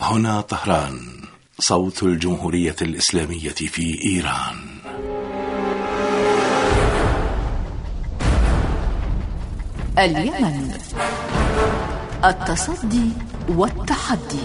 هنا طهران، صوت الجمهورية الإسلامية في إيران. اليمن، التصدي والتحدي.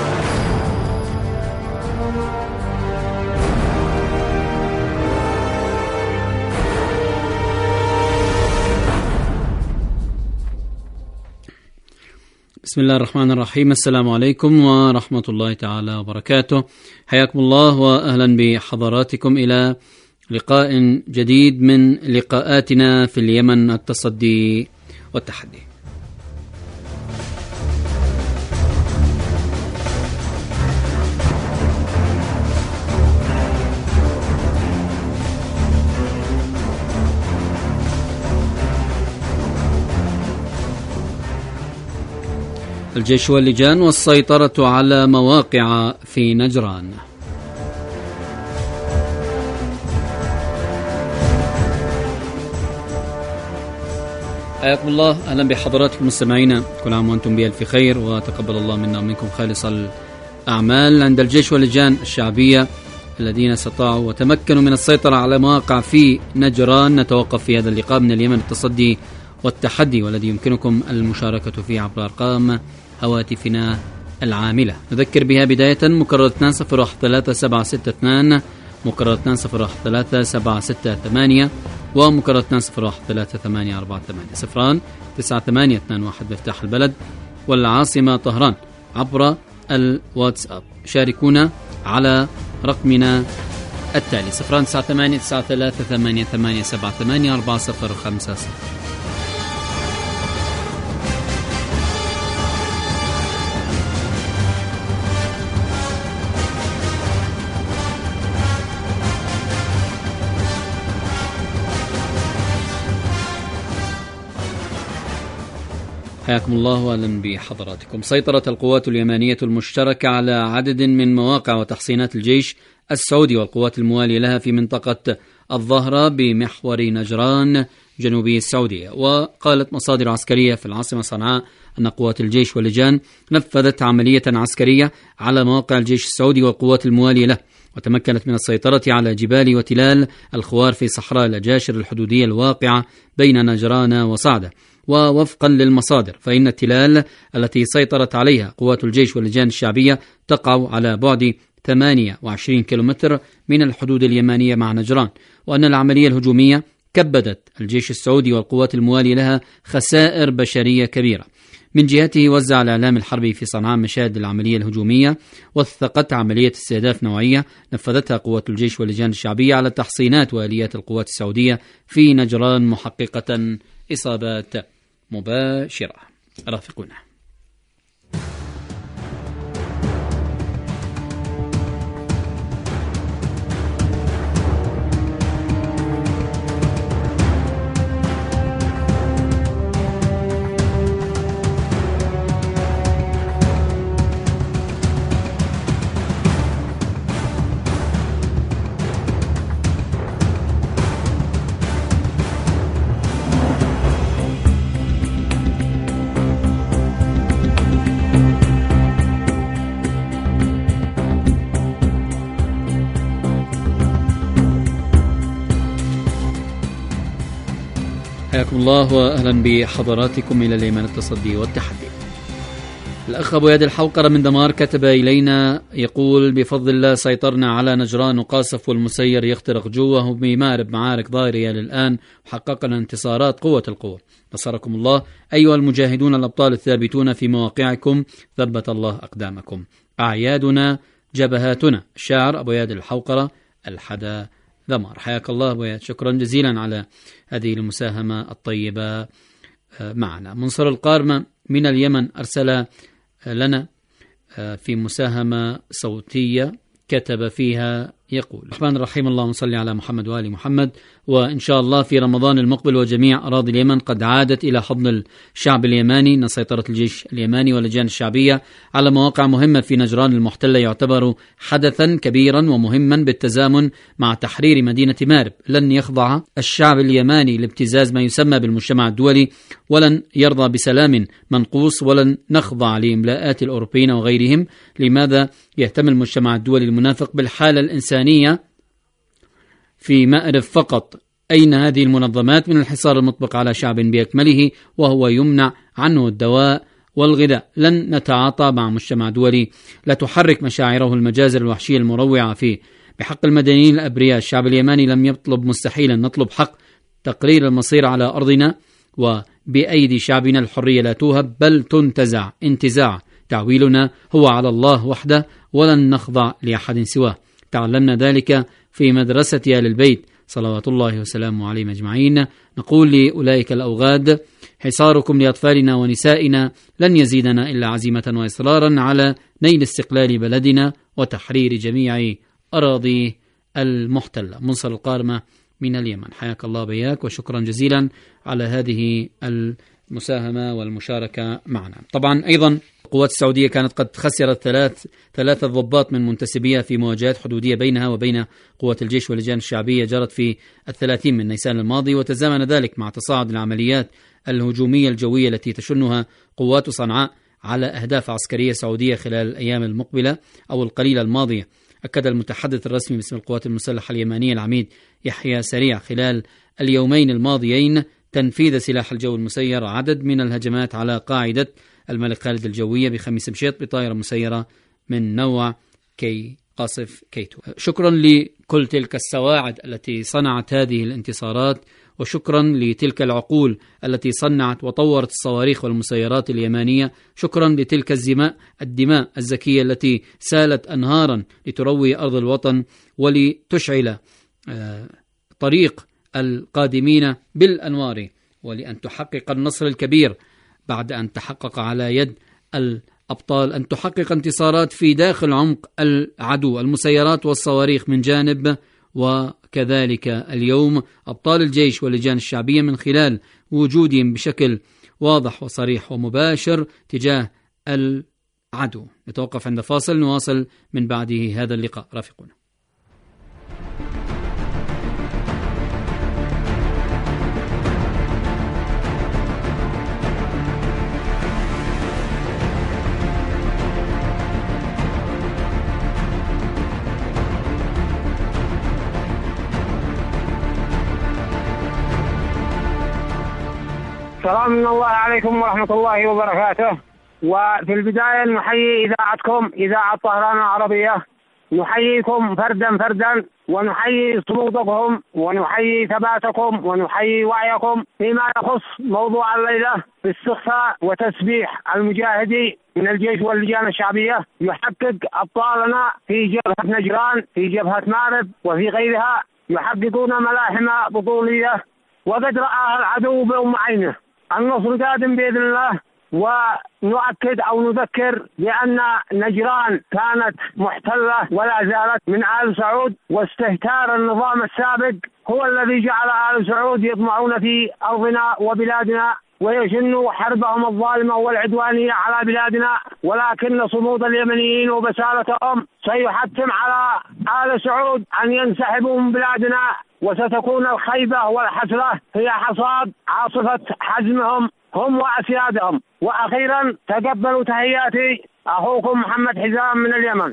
بسم الله الرحمن الرحيم. السلام عليكم ورحمة الله تعالى وبركاته. حياكم الله وأهلا بحضراتكم إلى لقاء جديد من لقاءاتنا في اليمن، التصدي والتحدي. الجيش واللجان والسيطرة على مواقع في نجران. حياكم الله، أهلا بحضراتكم مستمعينا، كل عام وأنتم بألف خير، وتقبل الله منا ومنكم خالص الأعمال. عند الجيش واللجان الشعبية الذين استطاعوا وتمكنوا من السيطرة على مواقع في نجران، نتوقف في هذا اللقاء من اليمن التصدي والتحدي، والذي يمكنكم المشاركة فيه عبر أرقام هواتفنا العاملة. نذكر بها بداية: مكرر 2-0-1-3-7-6-2، مكرر 2-0-1-3-7-6-8، ومكرر 2-0-1-3-8-4-8. 0-9-8-2-1 مفتاح البلد والعاصمة طهران عبر الواتساب. شاركونا على رقمنا التالي: 0-9-8-9-3-8-8-7-8-4-0-5. حياكم الله واهلا بحضراتكم. سيطرت القوات اليمانية المشتركة على عدد من مواقع وتحصينات الجيش السعودي والقوات الموالية لها في منطقة الظهرة بمحور نجران جنوبي السعودية. وقالت مصادر عسكرية في العاصمة صنعاء أن قوات الجيش واللجان نفذت عملية عسكرية على مواقع الجيش السعودي والقوات الموالية له، وتمكنت من السيطرة على جبال وتلال الخوار في صحراء الأجاشر الحدودية الواقعة بين نجران وصعدة. ووفقا للمصادر فإن التلال التي سيطرت عليها قوات الجيش واللجان الشعبية تقع على بعد 28 كيلومتر من الحدود اليمانية مع نجران، وأن العملية الهجومية كبدت الجيش السعودي والقوات الموالية لها خسائر بشرية كبيرة. من جهته وزع الإعلام الحربي في صنعاء مشاهد العملية الهجومية، وثقت عملية استهداف نوعية نفذتها قوات الجيش واللجان الشعبية على تحصينات وآليات القوات السعودية في نجران، محققة إصابات مباشرة. رافقونا. حياكم الله وأهلا بحضراتكم إلى اليمن التصدي والتحدي. الأخ أبو ياد الحوقرة من دمار كتب إلينا يقول: بفضل الله سيطرنا على نجران وقاصف والمسير يخترق جوه بمارب معارك ضارية للآن، وحققنا انتصارات قوة القوة. نصركم الله أيها المجاهدون الأبطال الثابتون في مواقعكم، ثبت الله أقدامكم. أعيادنا جبهاتنا. الشاعر أبو ياد الحوقرة، الحدا دمار. حياك الله أبو ياد، شكرا جزيلا على هذه المساهمة الطيبة معنا. منصر القارمة من اليمن أرسل لنا في مساهمة صوتية كتب فيها يقول: الرحمن الرحيم، اللهم صل على محمد وآل محمد وإن شاء الله في رمضان المقبل وجميع أراضي اليمن قد عادت إلى حضن الشعب اليماني. إن سيطرة الجيش اليماني واللجان الشعبية على مواقع مهمة في نجران المحتلة يعتبر حدثا كبيرا ومهما بالتزامن مع تحرير مدينة مارب. لن يخضع الشعب اليماني لابتزاز ما يسمى بالمجتمع الدولي، ولن يرضى بسلام منقوص، ولن نخضع لإملاءات الأوروبيين وغيرهم. لماذا يهتم المجتمع الدولي المنافق بالحالة الإنسانية في مأرب فقط؟ أين هذه المنظمات من الحصار المطبق على شعب بأكمله وهو يمنع عنه الدواء والغذاء؟ لن نتعاطى مع مجتمع دولي لا تحرك مشاعره المجازر الوحشية المروعة فيه بحق المدنيين الأبرياء. الشعب اليماني لم يطلب مستحيلا، نطلب حق تقرير المصير على أرضنا، وبأيدي شعبنا الحرية لا توهب بل تنتزع انتزاع. تعويلنا هو على الله وحده ولن نخضع لأحد سواه. تعلمنا ذلك في مدرسة آل البيت صلوات الله وسلامه عليهم أجمعين. نقول لأولئك الأوغاد: حصاركم لأطفالنا ونسائنا لن يزيدنا إلا عزيمة وإصرارا على نيل استقلال بلدنا وتحرير جميع أراضي المحتلة. منصر القارمة من اليمن، حياك الله بياك وشكرا جزيلا على هذه المساهمة والمشاركة معنا. طبعا أيضا القوات السعودية كانت قد خسرت ثلاثة ضباط من منتسبيها في مواجهات حدودية بينها وبين قوات الجيش واللجان الشعبية جرت في 30 من نيسان الماضي، وتزامن ذلك مع تصاعد العمليات الهجومية الجوية التي تشنها قوات صنعاء على أهداف عسكرية سعودية خلال الأيام المقبلة أو القليلة الماضية. أكد المتحدث الرسمي باسم القوات المسلحة اليمانية العميد يحيى سريع خلال اليومين الماضيين تنفيذ سلاح الجو المسير عدد من الهجمات على قاعدة الملك خالد الجوية بخميس مشيط بطائرة مسيرة من نوع كي قاصف كيتو. شكرا لكل تلك السواعد التي صنعت هذه الانتصارات، وشكرا لتلك العقول التي صنعت وطورت الصواريخ والمسيرات اليمانية. شكرا لتلك الدماء الزكية التي سالت أنهارا لتروي أرض الوطن ولتشعل طريق القادمين بالأنوار، ولأن تحقق النصر الكبير بعد أن تحقق على يد الأبطال، أن تحقق انتصارات في داخل عمق العدو، المسيرات والصواريخ من جانب، وكذلك اليوم أبطال الجيش واللجان الشعبية من خلال وجودهم بشكل واضح وصريح ومباشر تجاه العدو. نتوقف عند فاصل، نواصل من بعده هذا اللقاء، رافقونا. السلام من الله عليكم ورحمة الله وبركاته. وفي البداية نحيي إذاعتكم إذاعة طهران العربية، نحييكم فردا فردا ونحيي صمودكم ونحيي ثباتكم ونحيي وعيكم فيما يخص موضوع الليلة باستخفاء وتسبيح المجاهدي من الجيش واللجان الشعبية يحقق أبطالنا في جبهة نجران، في جبهة مارب وفي غيرها، يحققون ملاحم بطولية وقد رآها العدو بأم عينه. النصر قادم بإذن الله. ونؤكد أو نذكر بأن نجران كانت محتلة ولا زالت من آل سعود، واستهتار النظام السابق هو الذي جعل آل سعود يطمعون في أرضنا وبلادنا ويشنوا حربهم الظالمة والعدوانية على بلادنا، ولكن صمود اليمنيين وبسالتهم سيحتم على آل سعود أن ينسحبوا من بلادنا، وستكون الخيبة والحسرة هي حصاد عاصفة حزمهم هم وأسيادهم. وأخيرا تقبلوا تحياتي، أخوكم محمد حزام من اليمن.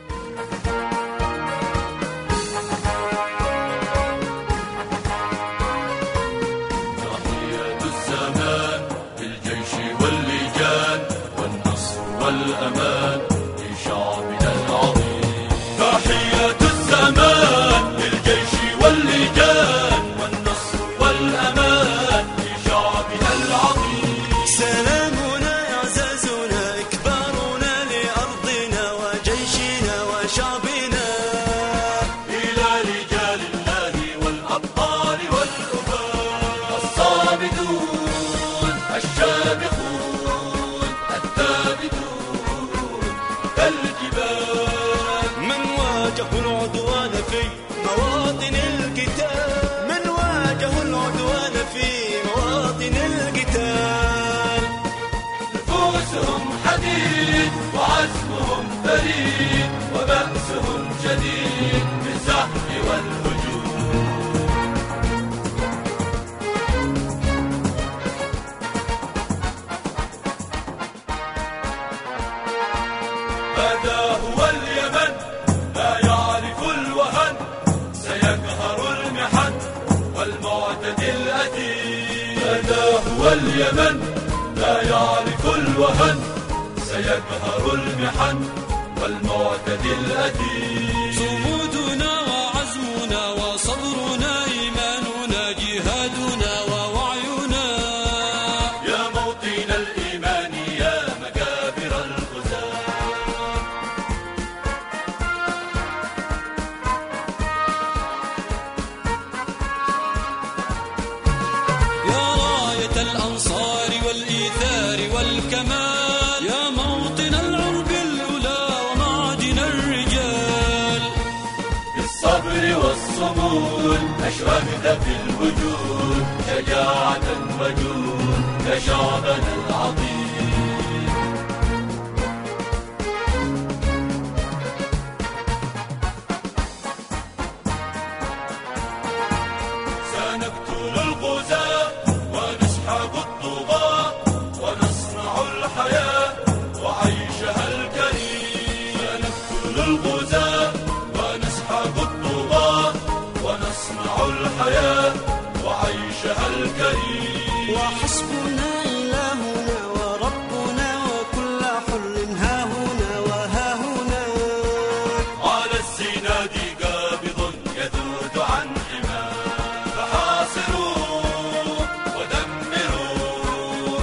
تحية الزمان للجيش واللجان والنصر والأمان لشعبنا العظيم. تحية الزمان للجيش واللجان والنصر والأمان لشعبنا العظيم. سلامنا إعزازنا إكبارنا لأرضنا وجيشنا وشعبنا، إلى رجال الله والأبطال والأباء الصامدون الشامخون الثابتون كالجبال، من واجهوا العدوان في مواطن القتال، من اليمن لا يعرف الوهن، سيقهر المحن والمعتدي الأثيم. صمودنا وعزمنا وصبرنا، إيماننا جهادنا ووعينا، يا موطن الإيمان يا مكابر الغزاة. يا راية الأنصار والإيثار والكمال، يا موطن العرب الأولى ومعدن الرجال. بالصبر والصمود أشرقت في الوجود، شجاعة وجود كشعبنا العظيم. سنقتل الغزاة ونسحق الطغاة، ونصنع الحياة وعيشها الكريم. سنقتل الغزاة ونسحق الطغاة، ونصنع الحياة وعيشها الكريم. وحسبنا إلهنا وربنا، وكل حر هاهنا وهاهنا. على الزناد قابض يذود عن حماه، فحاصروا ودمروا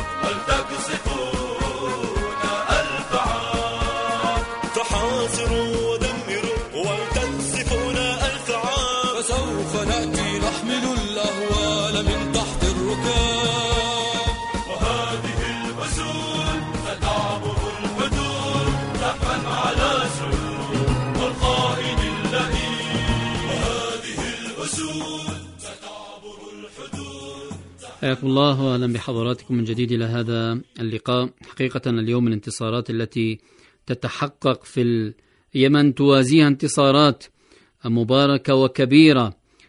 ولتقصفون ألف عام. فحاصروا ودمروا ولتقذفون ألف عام. فسوف نأتي نحمل الأهوال من تحت الركاب، وهذه الأسود ستعبر الحدود نحفا على سرور والقائد اللئيم. وهذه الأسود ستعبر الحدود. حياكم الله وأهلا بحضراتكم من جديد إلى هذا اللقاء. حقيقة اليوم الانتصارات التي تتحقق في اليمن توازيها انتصارات مباركة وكبيرة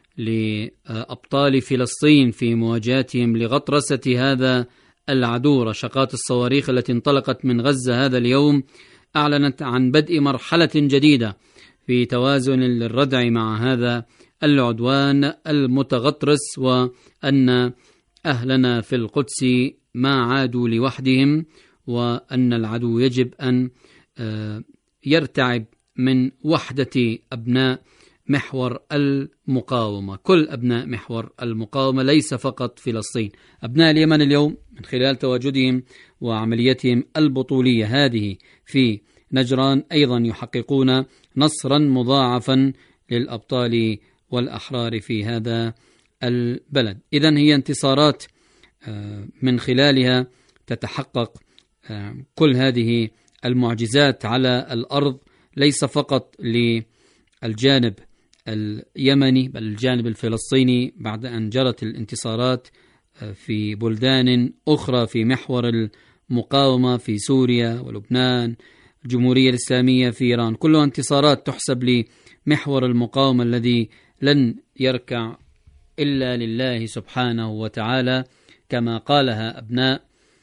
لأبطال فلسطين في مواجهتهم لغطرسة هذا العدو. رشقات الصواريخ التي انطلقت من غزة هذا اليوم أعلنت عن بدء مرحلة جديدة في توازن الردع مع هذا العدوان المتغطرس، وأن أهلنا في القدس ما عادوا لوحدهم، وأن العدو يجب أن يرتعب من وحدة أبناء محور المقاومة. كل أبناء محور المقاومة، ليس فقط فلسطين. أبناء اليمن اليوم من خلال تواجدهم وعمليتهم البطولية هذه في نجران أيضا يحققون نصرا مضاعفا للأبطال والأحرار في هذا البلد. إذن هي انتصارات من خلالها تتحقق كل هذه المعجزات على الأرض، ليس فقط للجانب اليمني بل الجانب الفلسطيني، بعد أن جرت الانتصارات في بلدان أخرى في محور المقاومة في سوريا ولبنان، الجمهورية الإسلامية في إيران، كلها انتصارات تحسب لمحور المقاومة الذي لن يركع إلا لله سبحانه وتعالى، كما قالها أبناء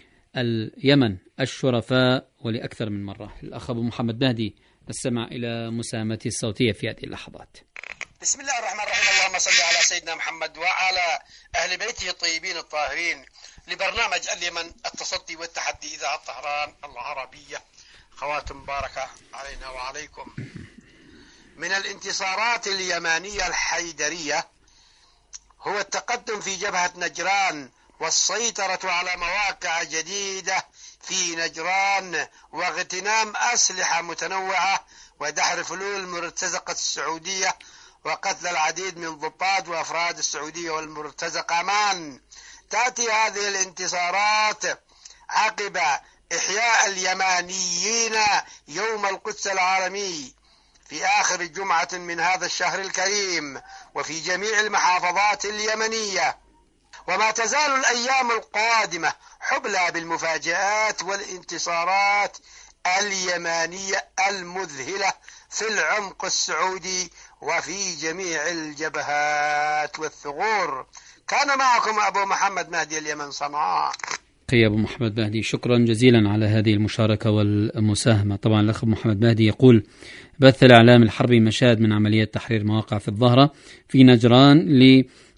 اليمن الشرفاء ولأكثر من مرة. الأخ أبو محمد مهدي نستمع إلى مساهمته الصوتية في هذه اللحظات. بسم الله الرحمن الرحيم. اللهم صل على سيدنا محمد وعلى أهل بيته الطيبين الطاهرين لبرنامج اليمن التصدي والتحدي إذاعة طهران العربية. خواتم مباركة علينا وعليكم. من الانتصارات اليمانية الحيدرية هو التقدم في جبهة نجران والسيطرة على مواقع جديدة في نجران، واغتنام أسلحة متنوعة ودحر فلول مرتزقة السعودية وقتل العديد من ضباط وأفراد السعودية والمرتزقة معا. تأتي هذه الانتصارات عقب إحياء اليمانيين يوم القدس العالمي في آخر جمعة من هذا الشهر الكريم وفي جميع المحافظات اليمنية، وما تزال الأيام القادمة حبلى بالمفاجآت والانتصارات اليمانية المذهلة في العمق السعودي وفي جميع الجبهات والثغور. كان معكم أبو محمد مهدي، اليمن، صنعاء. أخي أبو محمد مهدي، شكرا جزيلا على هذه المشاركة والمساهمة. طبعا الأخ محمد مهدي يقول: بث الإعلام الحربي مشاهد من عملية تحرير مواقع في الظهرة في نجران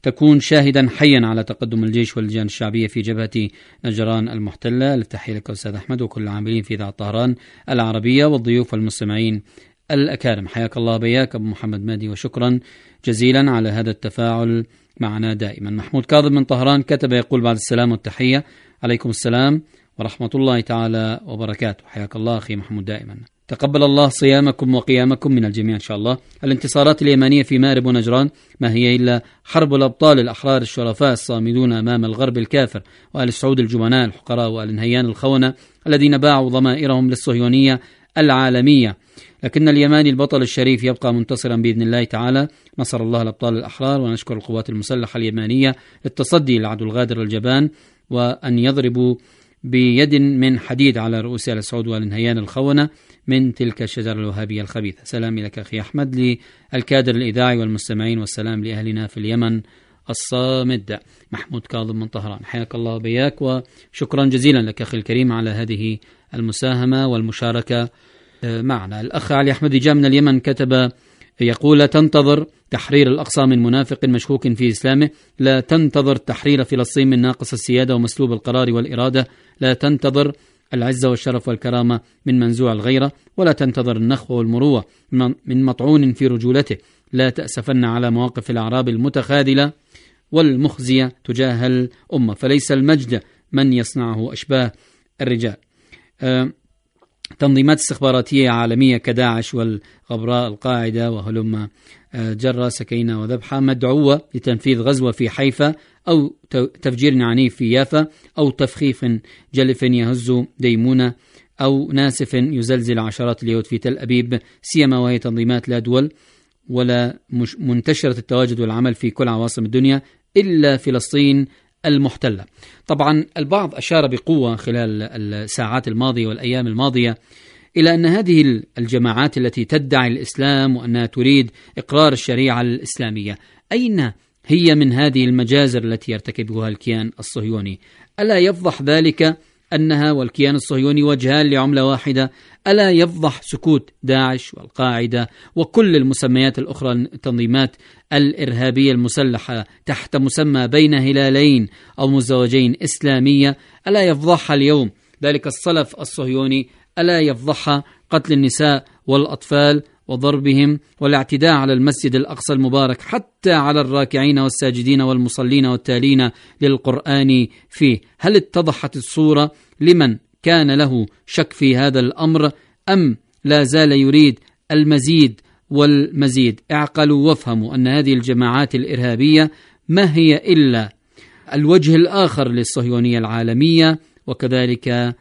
تكون شاهدا حيا على تقدم الجيش واللجان الشعبية في جبهة نجران المحتلة. التحية لك أستاذ أحمد وكل العاملين في إذاعة طهران العربية والضيوف والمستمعين الأكارم. حياك الله بياك أبو محمد مهدي، وشكرا جزيلا على هذا التفاعل معنا دائما. محمود كاظم من طهران كتب يقول: بعد السلام والتحية، عليكم السلام ورحمة الله تعالى وبركاته. حياك الله أخي محمود دائما. تقبل الله صيامكم وقيامكم من الجميع إن شاء الله. الانتصارات اليمانية في مأرب ونجران ما هي إلا حرب الأبطال الأحرار الشرفاء الصامدون أمام الغرب الكافر، وآل سعود الجبناء الحقراء، وآل نهيان الخونة الذين باعوا ضمائرهم للصهيونية العالمية. لكن اليماني البطل الشريف يبقى منتصرا بإذن الله تعالى. نصر الله الأبطال الأحرار، ونشكر القوات المسلحة اليمانية للتصدي للعدو الغادر الجبان، وأن يضربوا بيد من حديد على رؤوس آل سعود وآل نهيان الخونة من تلك الشجرة الوهابية الخبيثة. سلامي لك أخي أحمد، للكادر الإذاعي والمستمعين، والسلام لأهلنا في اليمن الصامد. محمود كاظم من طهران، حياك الله بياك، وشكرا جزيلا لك أخي الكريم على هذه المساهمة والمشاركة معنا. الأخ علي أحمد جاء من اليمن كتب يقول: لا تنتظر تحرير الأقصى من منافق مشكوك في إسلامه، لا تنتظر تحرير فلسطين من ناقص السيادة ومسلوب القرار والإرادة، لا تنتظر العزة والشرف والكرامة من منزوع الغيرة، ولا تنتظر النخوة والمروة من مطعون في رجولته. لا تأسفن على مواقف الأعراب المتخاذلة والمخزية تجاه الأمة، فليس المجد من يصنعه أشباه الرجال. تنظيمات استخباراتية عالمية كداعش والغبراء القاعدة وهلم جرة سكينة وذبحة مدعوة لتنفيذ غزوة في حيفا، أو تفجير عنيف في يافا، أو تفخيف جلف يهز ديمونة، أو ناسف يزلزل عشرات اليهود في تل أبيب، سيما وهي تنظيمات لا دول ولا منتشرة التواجد والعمل في كل عواصم الدنيا إلا فلسطين المحتلة. طبعا البعض أشار بقوة خلال الساعات الماضية والأيام الماضية إلى أن هذه الجماعات التي تدعي الإسلام وأنها تريد إقرار الشريعة الإسلامية، أين هي من هذه المجازر التي يرتكبها الكيان الصهيوني؟ ألا يفضح ذلك أنها والكيان الصهيوني وجهان لعملة واحدة؟ ألا يفضح سكوت داعش والقاعدة وكل المسميات الأخرى التنظيمات الإرهابية المسلحة تحت مسمى بين هلالين أو مزدوجين إسلامية؟ ألا يفضحها اليوم ذلك الصلف الصهيوني؟ ألا يفضحها قتل النساء والأطفال وضربهم والاعتداء على المسجد الأقصى المبارك، حتى على الراكعين والساجدين والمصلين والتالين للقرآن فيه؟ هل اتضحت الصورة لمن كان له شك في هذا الأمر، أم لا زال يريد المزيد والمزيد؟ اعقلوا وافهموا أن هذه الجماعات الإرهابية ما هي إلا الوجه الآخر للصهيونية العالمية، وكذلك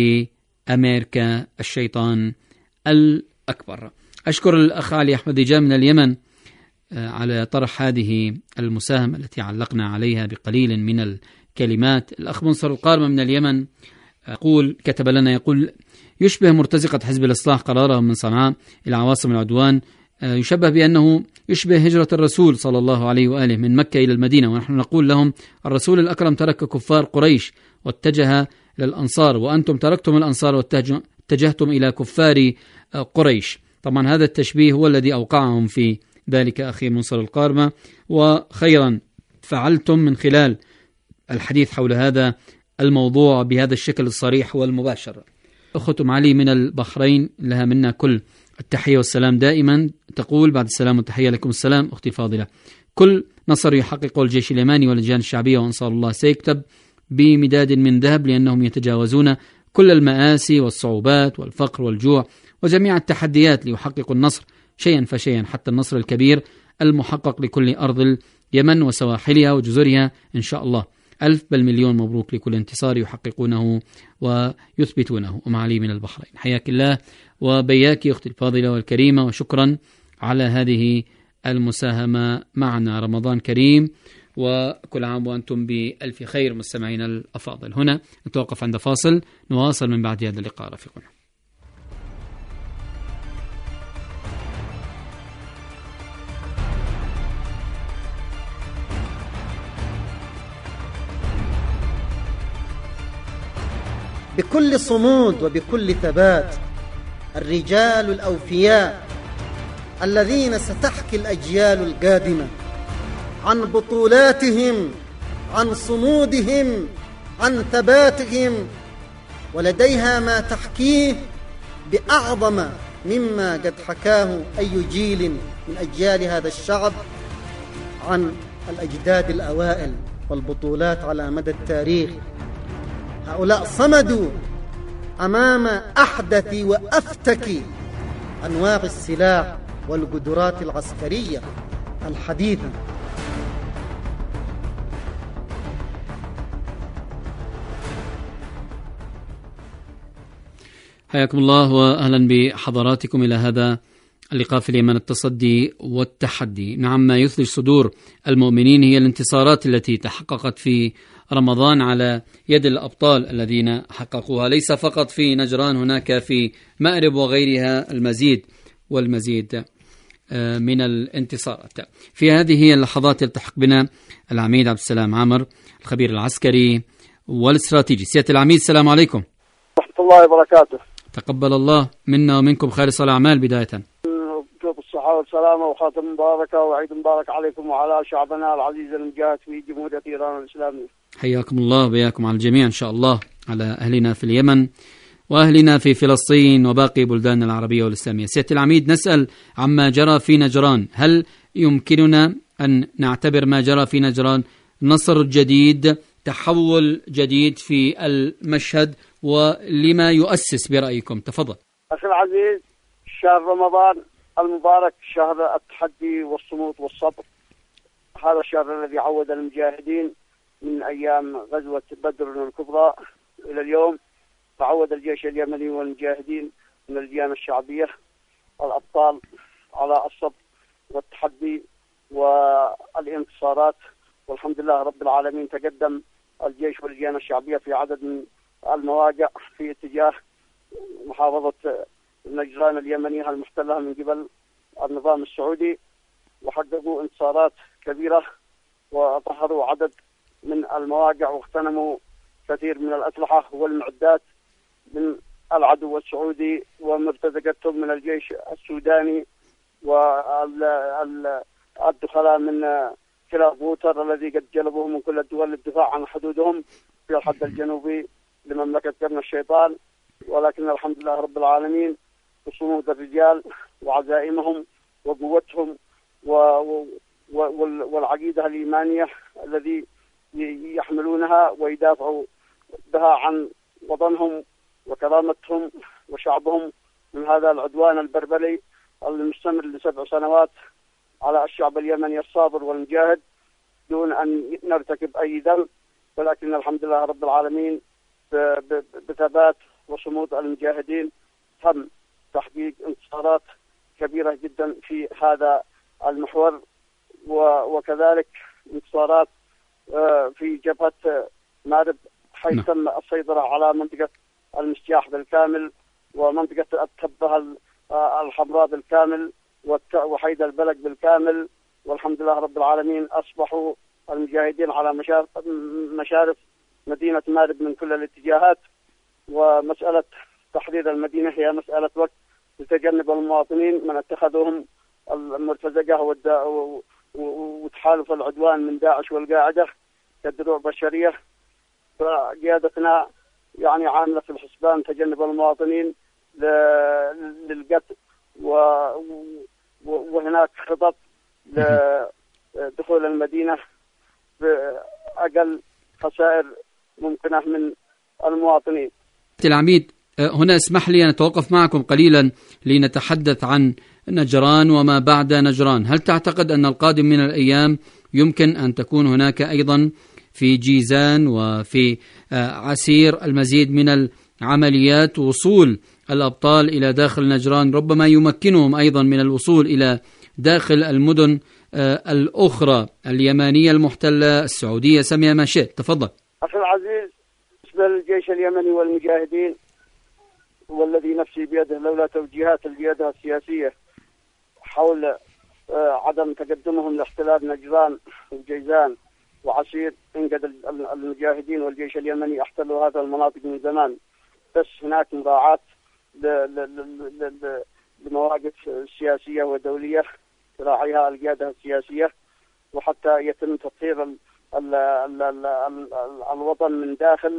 لأمريكا الشيطان الأكبر. أشكر الأخ علي أحمد جاء من اليمن على طرح هذه المساهمة التي علقنا عليها بقليل من الكلمات. الأخ منصر القارمة من اليمن كتب لنا يقول: يشبه مرتزقة حزب الإصلاح قرارهم من صنعاء إلى عواصم العدوان، يشبه بأنه يشبه هجرة الرسول صلى الله عليه وآله من مكة إلى المدينة، ونحن نقول لهم: الرسول الأكرم ترك كفار قريش واتجه للأنصار، وأنتم تركتم الأنصار واتجهتم إلى كفار قريش. طبعا هذا التشبيه هو الذي أوقعهم في ذلك أخي منصر القارمة، وخيرا فعلتم من خلال الحديث حول هذا الموضوع بهذا الشكل الصريح والمباشر. أختم علي من البحرين لها منا كل التحية والسلام دائما، تقول: بعد السلام والتحية لكم السلام أختي الفاضلة. كل نصر يحققه الجيش اليماني واللجان الشعبية وأنصار الله سيكتب بمداد من ذهب، لأنهم يتجاوزون كل المآسي والصعوبات والفقر والجوع وجميع التحديات ليحققوا النصر شيئا فشيئا، حتى النصر الكبير المحقق لكل أرض اليمن وسواحلها وجزرها إن شاء الله. 1000 بل مليون مبروك لكل انتصار يحققونه ويثبتونه. أم علي من البحرين، حياك الله وبياك أختي الفاضلة والكريمة، وشكرا على هذه المساهمة معنا. رمضان كريم وكل عام وأنتم بألف خير مستمعين الأفاضل. هنا نتوقف عند فاصل، نواصل من بعد هذا اللقاء. رفيقنا بكل صمود وبكل ثبات الرجال الأوفياء الذين ستحكي الأجيال القادمة عن بطولاتهم، عن صمودهم، عن ثباتهم، ولديها ما تحكيه بأعظم مما قد حكاه أي جيل من أجيال هذا الشعب عن الأجداد الأوائل والبطولات على مدى التاريخ. هؤلاء صمدوا أمام أحدث وأفتك أنواع السلاح والقدرات العسكرية الحديثة. حياكم الله وأهلا بحضراتكم إلى هذا اللقاء في اليمن التصدي والتحدي. نعم، ما يثلج صدور المؤمنين هي الانتصارات التي تحققت في رمضان على يد الأبطال الذين حققوها، ليس فقط في نجران، هناك في مأرب وغيرها المزيد والمزيد من الانتصارات. في هذه اللحظات يلتحق بنا العميد عبد السلام عامر، الخبير العسكري والاستراتيجي. سيادة العميد، السلام عليكم. ورحمة الله وبركاته. تقبل الله منا ومنكم خالص الأعمال. بداية بالصحة والسلامة وخاتم مباركة وعيد مبارك عليكم وعلى شعبنا العزيز المجاهد في جمهورية إيران الإسلامية. حياكم الله وبياكم على الجميع إن شاء الله، على أهلنا في اليمن وأهلنا في فلسطين وباقي بلدان العربية والإسلامية. سيادة العميد، نسأل عما جرى في نجران. هل يمكننا أن نعتبر ما جرى في نجران نصر جديد، تحول جديد في المشهد، ولما يؤسس برأيكم؟ تفضل. أخي العزيز، شهر رمضان المبارك شهر التحدي والصمود والصبر. هذا الشهر الذي عود المجاهدين من أيام غزوة بدر الكبرى إلى اليوم، تعود الجيش اليمني والمجاهدين من الديانة الشعبية الأبطال على الصبر والتحدي والانتصارات، والحمد لله رب العالمين. تقدم الجيش والديانة الشعبية في عدد من المواقع في اتجاه محافظة نجران اليمنية المحتلة من قبل النظام السعودي، وحققوا انتصارات كبيرة وطهروا عدد من المواقع واغتنموا كثير من الأسلحة والمعدات من العدو السعودي ومرتزقتهم من الجيش السوداني والدخلاء من كلاب بوتر الذي قد جلبوهم من كل الدول للدفاع عن حدودهم في الحد الجنوبي لمملكة قرن الشيطان. ولكن الحمد لله رب العالمين بصمود الرجال وعزائمهم وقوتهم والعقيدة الإيمانية الذي يحملونها ويدافعوا بها عن وطنهم وكرامتهم وشعبهم من هذا العدوان البربري المستمر ل7 سنوات على الشعب اليمني الصابر والمجاهد دون أن نرتكب أي ذنب. ولكن الحمد لله رب العالمين بثبات وصمود المجاهدين تم تحقيق انتصارات كبيرة جدا في هذا المحور، وكذلك انتصارات في جبهة مأرب، حيث تم السيطرة على منطقة المسياح بالكامل ومنطقة التبة الحمراء بالكامل وحيد البلد بالكامل. والحمد لله رب العالمين أصبحوا المجاهدين على مشارف مدينة مأرب من كل الاتجاهات، ومسألة تحرير المدينة هي مسألة وقت لتجنب المواطنين من اتخذوهم المرتزقة وتحالف العدوان من داعش والقاعدة كدروع بشرية. فقيادتنا يعني عاملة في الحسبان تجنب المواطنين للقتل، وهناك خطط لدخول المدينة بأقل خسائر ممكنة من المواطنين. العميد، هنا اسمح لي أن أتوقف معكم قليلا لنتحدث عن نجران وما بعد نجران. هل تعتقد أن القادم من الأيام يمكن أن تكون هناك أيضا في جيزان وفي عسير المزيد من العمليات، وصول الأبطال إلى داخل نجران ربما يمكنهم أيضا من الوصول إلى داخل المدن الأخرى اليمانية المحتلة السعودية؟ سميها ما شئت. تفضل. أخي العزيز، بالنسبة للجيش اليمني والمجاهدين والذي نفسي بيده لولا توجيهات القيادة السياسية حول عدم تقدمهم لاحتلال نجران وجيزان وعسير، انقد المجاهدين والجيش اليمني احتلوا هذا المناطق من زمان. بس هناك مراعاة لمواقف سياسية ودولية تراعيها القيادة السياسية، وحتى يتم تطهير الوطن من داخل،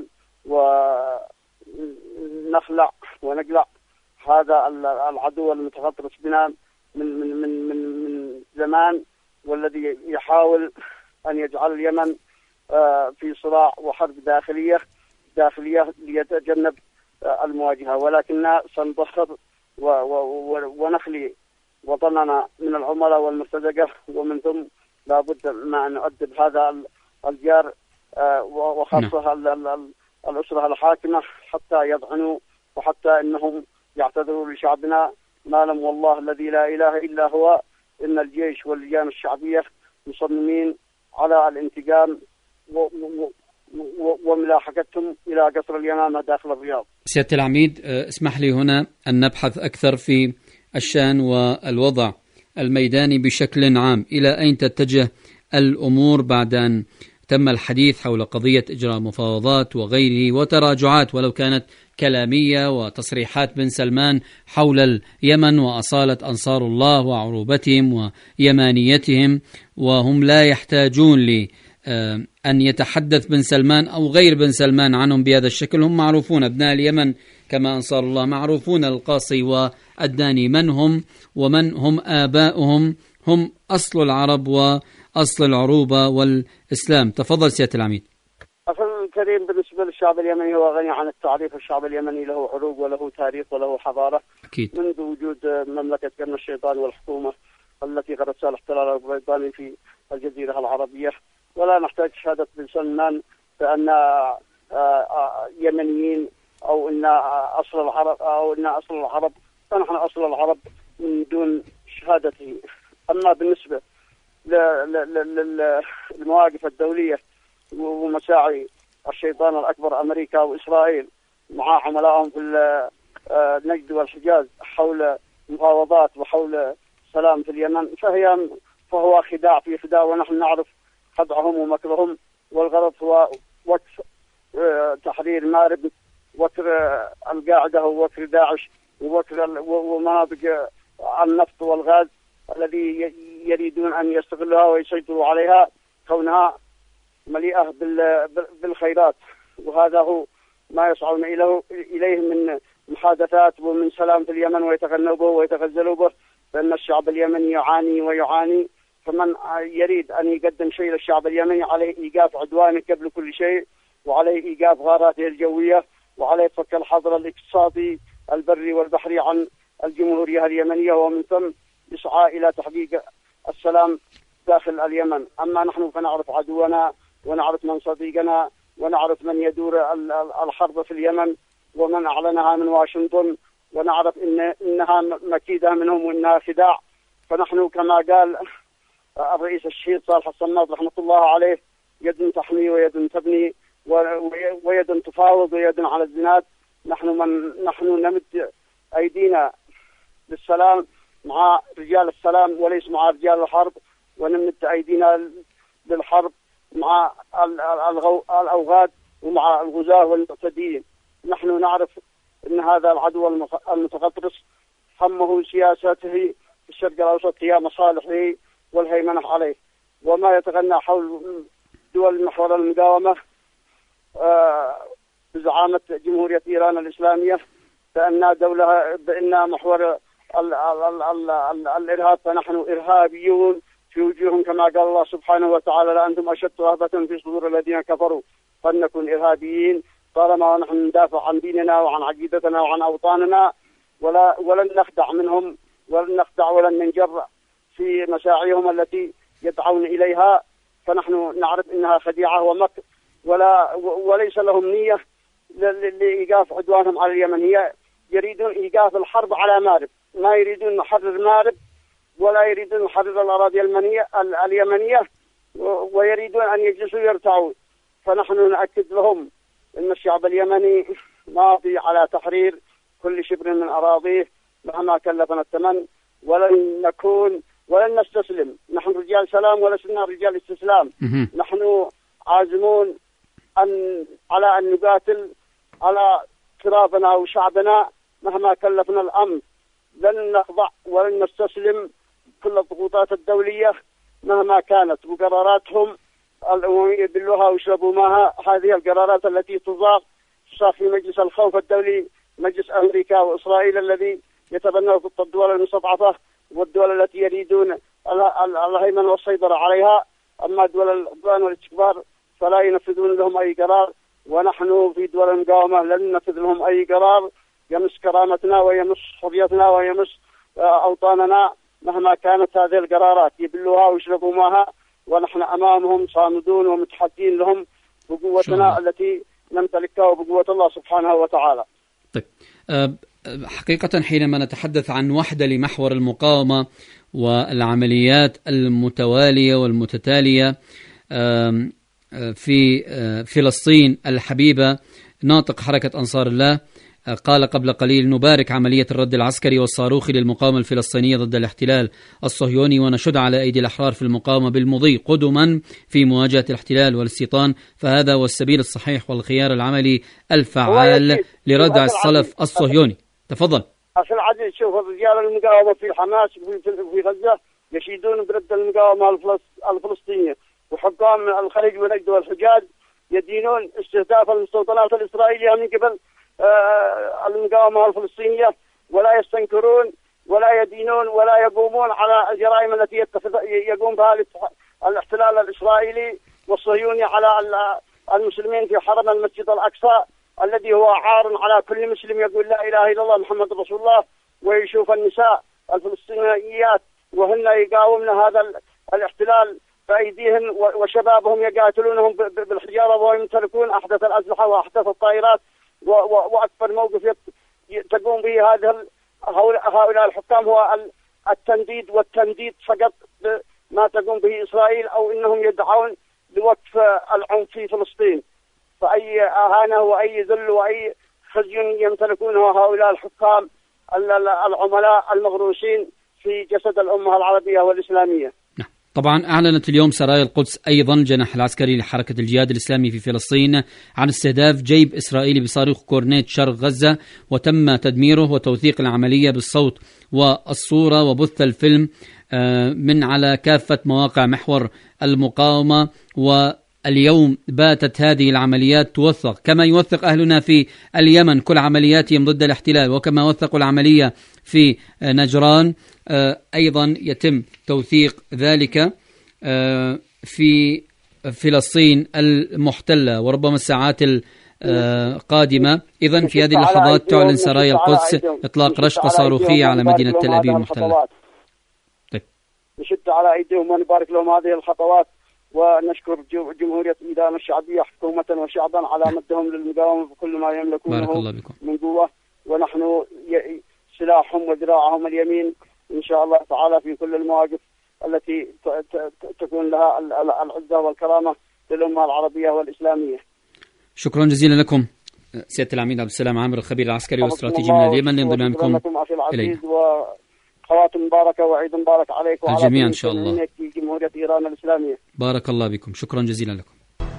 ونخلع ونقلع هذا العدو المتغطرس بنا من زمان، والذي يحاول أن يجعل اليمن في صراع وحرب داخلية ليتجنب المواجهة. ولكننا سنظهر ونخلي وطننا من العملاء والمرتزقة، ومن ثم لابد ما أن نؤدب هذا الجار وخاصة الأسرة الحاكمة حتى يضعنوا، وحتى أنهم يعتذروا لشعبنا. ما لم والله الذي لا إله إلا هو إن الجيش واللجان الشعبية مصممين على الانتقام وملاحقتهم إلى قصر اليمامة داخل الرياض. سيادة العميد، اسمح لي هنا أن نبحث أكثر في الشأن والوضع الميداني بشكل عام. إلى أين تتجه الأمور بعد أن تم الحديث حول قضية إجراء مفاوضات وغيره وتراجعات ولو كانت كلامية وتصريحات بن سلمان حول اليمن وأصالة أنصار الله وعروبتهم ويمانيتهم، وهم لا يحتاجون أن يتحدث بن سلمان أو غير بن سلمان عنهم بهذا الشكل. هم معروفون، أبناء اليمن كما أنصار الله معروفون، القاصي والداني من هم ومن هم آباؤهم، هم أصل العرب وأصل العروبة والإسلام. تفضل سيادة العميد. أخي الكريم، بالنسبة للشعب اليمني هو غني عن التعريف. الشعب اليمني له عروق وله تاريخ وله حضارة أكيد. منذ وجود مملكة قرن الشيطان والحكومة التي غرسها الاحتلال البريطاني في الجزيرة العربية، ولا نحتاج شهادة بن سلمان بأن يمنيين أو أن أصل العرب فنحن أصل العرب من دون شهادته. أما بالنسبة للمواقف الدولية ومساعي الشيطان الأكبر أمريكا وإسرائيل مع عملائهم في النجد والحجاز حول مفاوضات وحول سلام في اليمن، فهو خداع في خداع، ونحن نعرف خدعهم ومكرهم، والغرض هو وكر تحرير مارب، وكر القاعدة ووكر داعش ووكر ومناطق النفط والغاز الذي يريدون أن يستغلها ويسيطروا عليها كونها مليئة بالخيرات. وهذا هو ما يسعون إليه من محادثات ومن سلام في اليمن، ويتغنوا به ويتغزلوا به، فإن الشعب اليمني يعاني ويعاني. فمن يريد أن يقدم شيء للشعب اليمني عليه إيقاف عدوانه قبل كل شيء، وعليه إيقاف غاراته الجوية، وعليه فك الحظر الاقتصادي البري والبحري عن الجمهورية اليمنية، ومن ثم يسعى إلى تحقيق السلام داخل اليمن. أما نحن فنعرف عدونا ونعرف من صديقنا ونعرف من يدور الحرب في اليمن ومن أعلنها من واشنطن، ونعرف إنها مكيدة منهم وإنها خداع. فنحن كما قال الرئيس الشهيد صالح الصماد رحمة الله عليه: يد تحمي ويد تبني ويد تفاوض ويد على الزناد. نحن نمد أيدينا للسلام مع رجال السلام وليس مع رجال الحرب، ونمد أيدينا للحرب مع الأوغاد ومع الغزاة والمعتدين. نحن نعرف أن هذا العدو المتغطرس همه سياسته في الشرق الأوسط هي مصالحه والهيمنة عليه، وما يتغنى حول دول محور المقاومة بزعامة جمهورية إيران الإسلامية بأن محور الإرهاب، فنحن إرهابيون في وجوههم كما قال الله سبحانه وتعالى: لأنتم أشد رهبة في صدور الذين كفروا، فلنكن إرهابيين طالما نحن ندافع عن ديننا وعن عقيدتنا وعن أوطاننا، ولن نخدع منهم ولن نخدع ولن ننجر في مساعيهم التي يدعون إليها. فنحن نعرف إنها خديعة ومكر، وليس لهم نية لإيقاف عدوانهم على اليمن. هي يريدون إيقاف الحرب على مارب، ما يريدون نحرر مارب ولا يريدون نحرر الأراضي اليمنية، ويريدون أن يجلسوا يرتعوا. فنحن نأكد لهم أن الشعب اليمني ماضي على تحرير كل شبر من أراضيه مهما كلفنا الثمن، ولن نستسلم. نحن رجال سلام ولسنا رجال استسلام. نحن عازمون على أن نقاتل على ترابنا وشعبنا مهما كلفنا الأمر. لن نخضع ولن نستسلم كل الضغوطات الدولية. مهما كانت، وقراراتهم يبلوها ويشربوا معها. هذه القرارات التي تضاق صار في مجلس الخوف الدولي، مجلس أمريكا وإسرائيل الذي يتبنى خطة الدول المستضعفة والدول التي يريدون الهيمنة والسيطرة عليها. أما دول العدوان والاستكبار فلا ينفذون لهم أي قرار، ونحن في دول المقاومة لن ننفذ لهم أي قرار يمس كرامتنا ويمس حريتنا ويمس أوطاننا مهما كانت هذه القرارات. يبلوها ويشربوا معها، ونحن أمامهم صامدون ومتحدين لهم بقوتنا التي نمتلكها وبقوة الله سبحانه وتعالى. طيب، حقيقة حينما نتحدث عن وحدة لمحور المقاومة والعمليات المتوالية والمتتالية في فلسطين الحبيبة، ناطق حركة أنصار الله قال قبل قليل: نبارك عملية الرد العسكري والصاروخي للمقاومة الفلسطينية ضد الاحتلال الصهيوني، ونشد على أيدي الأحرار في المقاومة بالمضي قدما في مواجهة الاحتلال والاستيطان، فهذا هو السبيل الصحيح والخيار العملي الفعال لردع الصلف الصهيوني. تفضل. أخي العزيز، شوف رجال المقاومة في حماس وفي غزة يشيدون برد المقاومة الفلسطينية، وحكام الخليج ونجد والحجاز يدينون استهداف المستوطنات الإسرائيلية من قبل المقاومة الفلسطينية، ولا يستنكرون ولا يدينون ولا يقومون على الجرائم التي يقوم بها الاحتلال الإسرائيلي والصهيوني على المسلمين في حرم المسجد الأقصى، الذي هو عار على كل مسلم يقول لا إله إلا الله محمد رسول الله، ويشوف النساء الفلسطينيات وهن يقاومن هذا الاحتلال بأيديهن، وشبابهم يقاتلونهم بالحجارة ويمتلكون أحدث الأسلحة وأحدث الطائرات، وأكبر موقف تقوم به هؤلاء الحكام هو التنديد والتنديد فقط ما تقوم به إسرائيل، أو إنهم يدعون لوقف العنف في فلسطين. فأي أهانة وأي ذل وأي خزي يمتلكونه هؤلاء الحكام العملاء المغروسين في جسد الأمة العربية والإسلامية. طبعا أعلنت اليوم سرايا القدس أيضا الجناح العسكري لحركة الجهاد الإسلامي في فلسطين عن استهداف جيب إسرائيلي بصاروخ كورنيت شرق غزة، وتم تدميره وتوثيق العملية بالصوت والصورة وبث الفيلم من على كافة مواقع محور المقاومة. واليوم باتت هذه العمليات توثق كما يوثق أهلنا في اليمن كل عملياتهم ضد الاحتلال، وكما وثقوا العملية في نجران أيضا يتم توثيق ذلك في فلسطين المحتلة، وربما الساعات القادمة. إذن في هذه اللحظات تعلن سرايا القدس إطلاق رشقة صاروخية على مدينة تل أبيب المحتلة. طيب. نشد على أيديهم ونبارك لهم هذه الخطوات، ونشكر جمهورية إيران الشعبية حكومة وشعبا على مدهم للمقاومة بكل ما يملكونه من قوة، ونحن سلاحهم وذراعهم اليمين إن شاء الله تعالى في كل المواقف التي تكون لها العزة والكرامة للأمة العربية والإسلامية. شكرا جزيلا لكم سيادة العميد عبد السلام عامر، الخبير العسكري والاستراتيجي من اليمن، لانضمامكم إلينا. وخواتم مباركة وعيد مبارك عليك وعلى الجميع إن شاء الله في جمهورية إيران الإسلامية. بارك الله بكم، شكرا جزيلا لكم.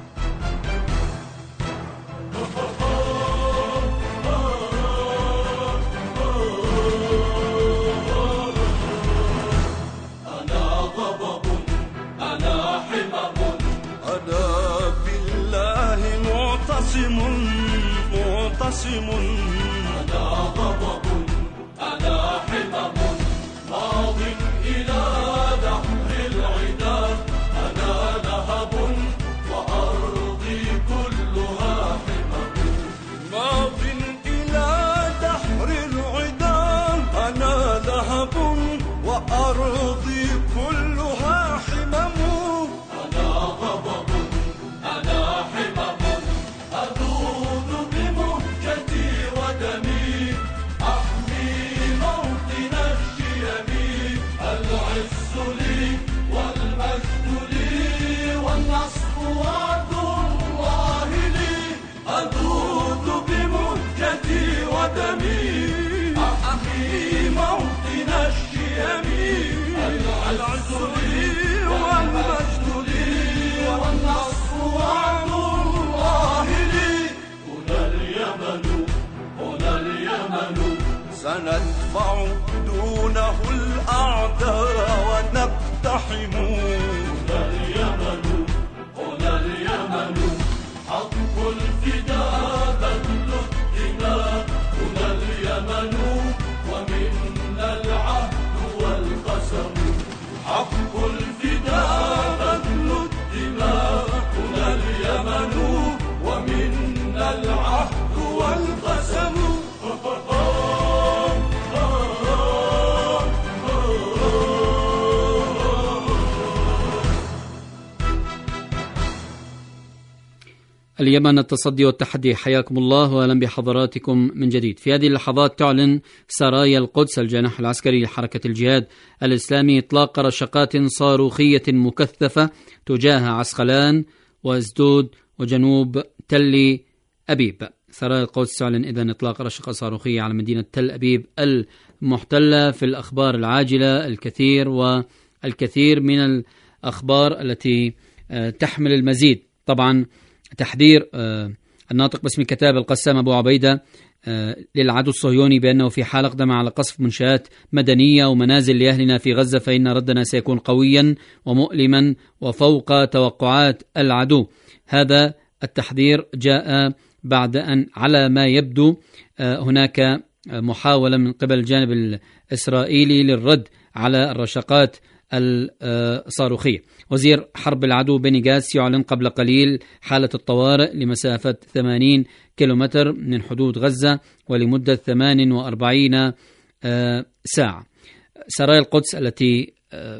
معتصم أنا غضب أنا حمم ماض إلى دحر العدا أنا لهب وأرضي كلها حمم ماض إلى دحر العدا أنا لهب وأرضي كلها حمم أنا غضب أنا حمم أذود بمهجتي ودمي أحمي موطن الشيم العز لي والمجد لي والنصر وعد الله لي أذود بمهجتي ودمي أحمي موطن الشيم العز لي والمجد لي والنصر وعد الله لي هنا اليمن هنا اليمن سندفع دونه الأعداء ونقتحم اليمن التصدي والتحدي، حياكم الله وأهلا بحضراتكم من جديد. في هذه اللحظات تعلن سرايا القدس الجناح العسكري لحركة الجهاد الإسلامي إطلاق رشقات صاروخية مكثفة تجاه عسقلان وازدود وجنوب تل أبيب. سرايا القدس تعلن إذن إطلاق رشقة صاروخية على مدينة تل أبيب المحتلة. في الأخبار العاجلة الكثير من الأخبار التي تحمل المزيد. طبعا تحذير الناطق باسم كتاب القسام أبو عبيدة للعدو الصهيوني بأنه في حال أقدم على قصف منشآت مدنية ومنازل لأهلنا في غزة فإن ردنا سيكون قويا ومؤلما وفوق توقعات العدو. هذا التحذير جاء بعد أن على ما يبدو هناك محاولة من قبل الجانب الإسرائيلي للرد على الرشقات الصاروخية. وزير حرب العدو بني جاس يعلن قبل قليل حالة الطوارئ لمسافة 80 كيلومتر من حدود غزة ولمدة 48 ساعة. سرايا القدس التي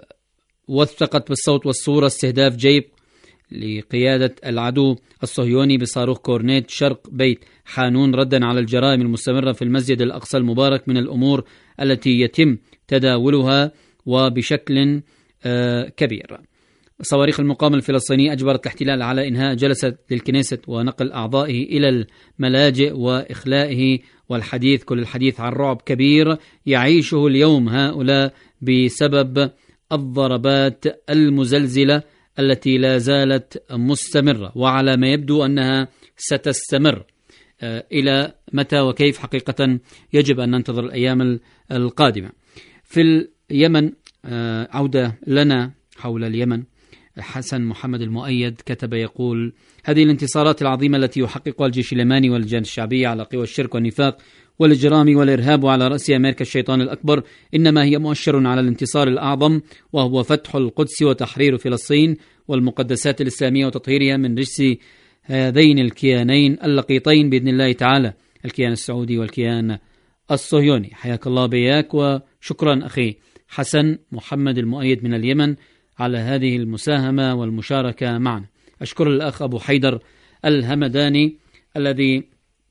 وثقت بالصوت والصورة استهداف جيب لقيادة العدو الصهيوني بصاروخ كورنيت شرق بيت حانون ردا على الجرائم المستمرة في المسجد الأقصى المبارك من الأمور التي يتم تداولها وبشكل كبير. صواريخ المقاومة الفلسطيني أجبرت الاحتلال على إنهاء جلسة للكنيست ونقل أعضائه إلى الملاجئ وإخلائه، والحديث كل الحديث عن رعب كبير يعيشه اليوم هؤلاء بسبب الضربات المزلزلة التي لا زالت مستمرة، وعلى ما يبدو أنها ستستمر. إلى متى وكيف حقيقة يجب أن ننتظر الأيام القادمة. في اليمن عودة لنا حول اليمن. حسن محمد المؤيد كتب يقول: هذه الانتصارات العظيمة التي يحققها الجيش اليماني واللجان الشعبية على قوى الشرك والنفاق والإجرام والإرهاب وعلى رأس أمريكا الشيطان الأكبر إنما هي مؤشر على الانتصار الأعظم، وهو فتح القدس وتحرير فلسطين والمقدسات الإسلامية وتطهيرها من رجس هذين الكيانين اللقيطين بإذن الله تعالى، الكيان السعودي والكيان الصهيوني. حياك الله بياك، وشكرا أخي حسن محمد المؤيد من اليمن على هذه المساهمة والمشاركة معنا. أشكر الأخ أبو حيدر الهمداني الذي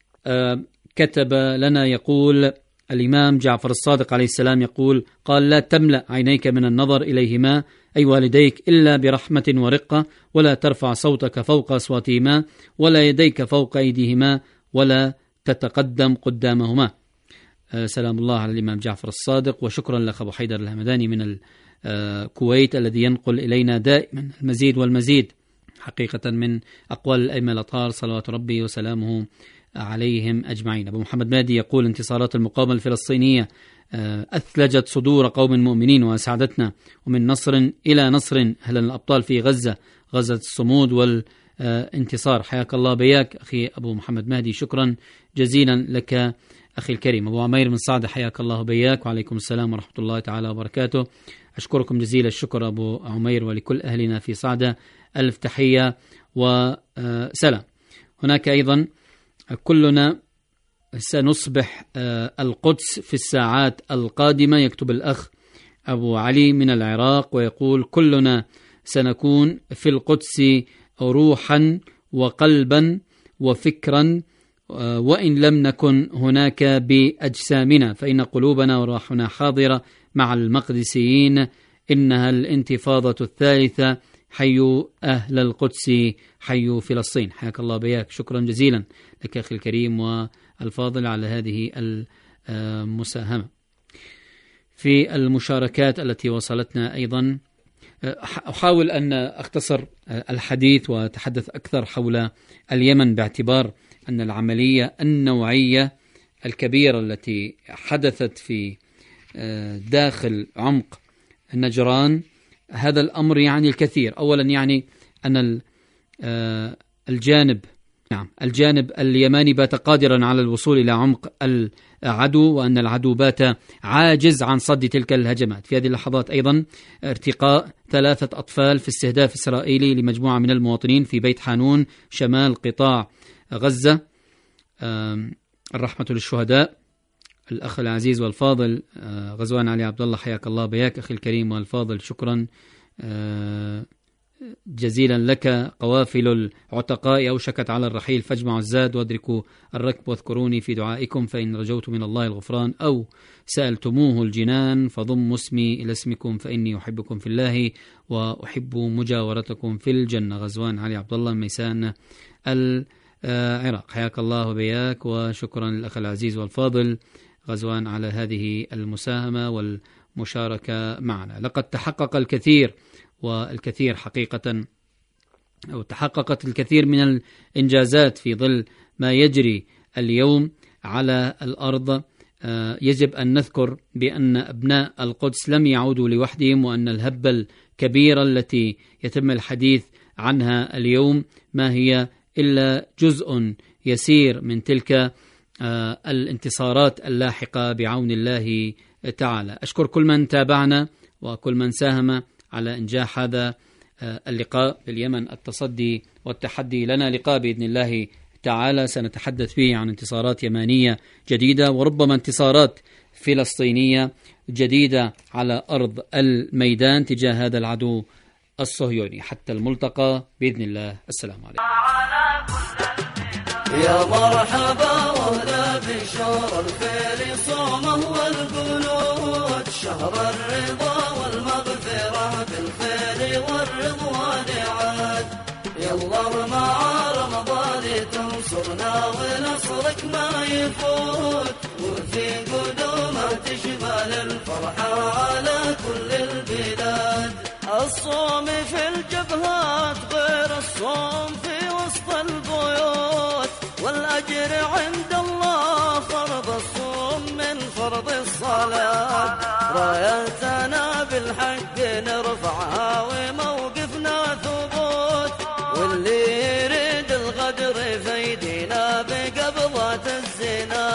كتب لنا يقول: الإمام جعفر الصادق عليه السلام يقول: قال: لا تملأ عينيك من النظر إليهما أي والديك إلا برحمة ورقة، ولا ترفع صوتك فوق أصواتهما، ولا يديك فوق أيديهما، ولا تتقدم قدامهما. سلام الله على الإمام جعفر الصادق. وشكرا لك أبو حيدر الهمداني من الكويت الذي ينقل إلينا دائما المزيد والمزيد حقيقة من أقوال الأئمة الأطهار صلوات ربي وسلامه عليهم أجمعين. أبو محمد مادي يقول: انتصارات المقاومة الفلسطينية أثلجت صدور قوم مؤمنين وأسعدتنا، ومن نصر إلى نصر هل الأبطال في غزة، غزة الصمود والانتصار. حياك الله بياك أخي أبو محمد مهدي، شكرا جزيلا لك أخي الكريم. أبو عمير من صعدة حياك الله بياك، وعليكم السلام ورحمة الله تعالى وبركاته. أشكركم جزيل الشكر أبو عمير، ولكل أهلنا في صعدة ألف تحية وسلام. هناك أيضا كلنا سنصبح القدس في الساعات القادمة، يكتب الأخ أبو علي من العراق ويقول: كلنا سنكون في القدس روحا وقلبا وفكرا، وإن لم نكن هناك بأجسامنا، فإن قلوبنا وروحنا حاضرة مع المقدسيين. إنها الانتفاضة الثالثة، حيوا أهل القدس، حيوا فلسطين. حياك الله بياك، شكرا جزيلا لك أخي الكريم والفاضل على هذه المساهمة. في المشاركات التي وصلتنا أيضا أحاول أن أختصر الحديث وأتحدث أكثر حول اليمن، باعتبار أن العملية النوعية الكبيرة التي حدثت في داخل عمق نجران، هذا الأمر يعني الكثير. أولا يعني أن الجانب اليماني بات قادرا على الوصول إلى عمق العدو، وأن العدو بات عاجز عن صد تلك الهجمات. في هذه اللحظات أيضا ارتقاء 3 أطفال في استهداف إسرائيلي لمجموعة من المواطنين في بيت حانون شمال قطاع غزة. الرحمة للشهداء. الأخ العزيز والفاضل غزوان علي عبد الله، حياك الله بياك أخي الكريم والفاضل، شكرا جزيلا لك. قوافل العتقاء أوشكت على الرحيل، فاجمعوا الزاد وادركوا الركب واذكروني في دعائكم، فإن رجوت من الله الغفران أو سألتموه الجنان فضموا اسمي إلى اسمكم فإني أحبكم في الله وأحب مجاورتكم في الجنة. غزوان علي عبد الله ميسان العراق. حياك الله وبياك، وشكرا للأخ العزيز والفاضل غزوان على هذه المساهمة والمشاركة معنا. لقد تحقق الكثير والكثير حقيقة، أو تحققت الكثير من الإنجازات في ظل ما يجري اليوم على الأرض. يجب أن نذكر بأن أبناء القدس لم يعودوا لوحدهم، وأن الهبة الكبيرة التي يتم الحديث عنها اليوم ما هي إلا جزء يسير من تلك الانتصارات اللاحقة بعون الله تعالى. أشكر كل من تابعنا وكل من ساهم على إنجاح هذا اللقاء باليمن التصدي والتحدي. لنا لقاء بإذن الله تعالى سنتحدث فيه عن انتصارات يمانية جديدة، وربما انتصارات فلسطينية جديدة على أرض الميدان تجاه هذا العدو الصهيوني. حتى الملتقى بإذن الله. السلام عليكم. يا مرحبا وهلا بشهر الخير صومه والقنوت، شهر الرضا والمغفرة بالخير والرضوان عاد. يلا مع رمضان تنصرنا ونصرك ما يفوت، وفي قدومه تشمل الفرحة على كل البلاد. الصوم في الجبهات غير الصوم في وسط البيوت، والأجر عند الله فرض الصوم من فرض الصلاة. رايتنا بالحق نرفعها وموقفنا ثبوت، واللي يريد الغدر فيدينا بقبضة الزنا.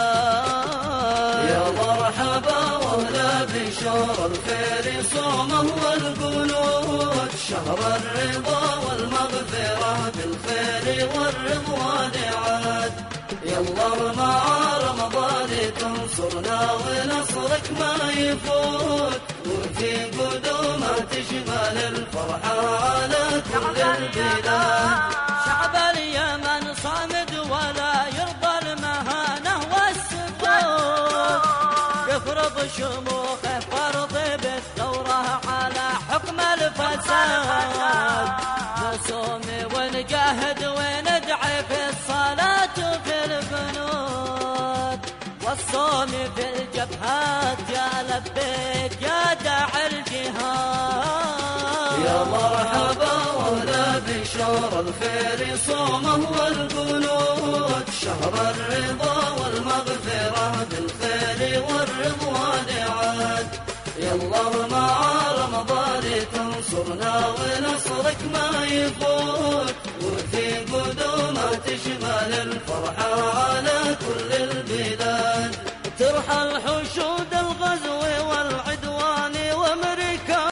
يا مرحبا وهلا بشهر الخير صومه والقنوت، شهر الرضا والمغفرة بالخير والرضوان عاد. يلا مع رمضان تنصرنا ونصرك ما يفوت، وفي قدومه تشمل الفرحة على كل البلاد. شعب اليمن صامد ولا يرضى المهانة والسفوت، يفرض شموخه فرض بالثورة على حكم الفساد. نصوم ونجاهد وندعي في الصلاة وفي البنود، والصوم في الجبهات يا لبيك يا داعي الجهاد. يا مرحبا وهلا بشهر الخير صومه والقنوت، شهر الرضا والمغفرة بالخير والرضوان عاد. يلا مع رمضان تنصرنا ونصرك ما يفوت، وفي قدومه تشمل الفرحة على كل البلاد. ترحل حشود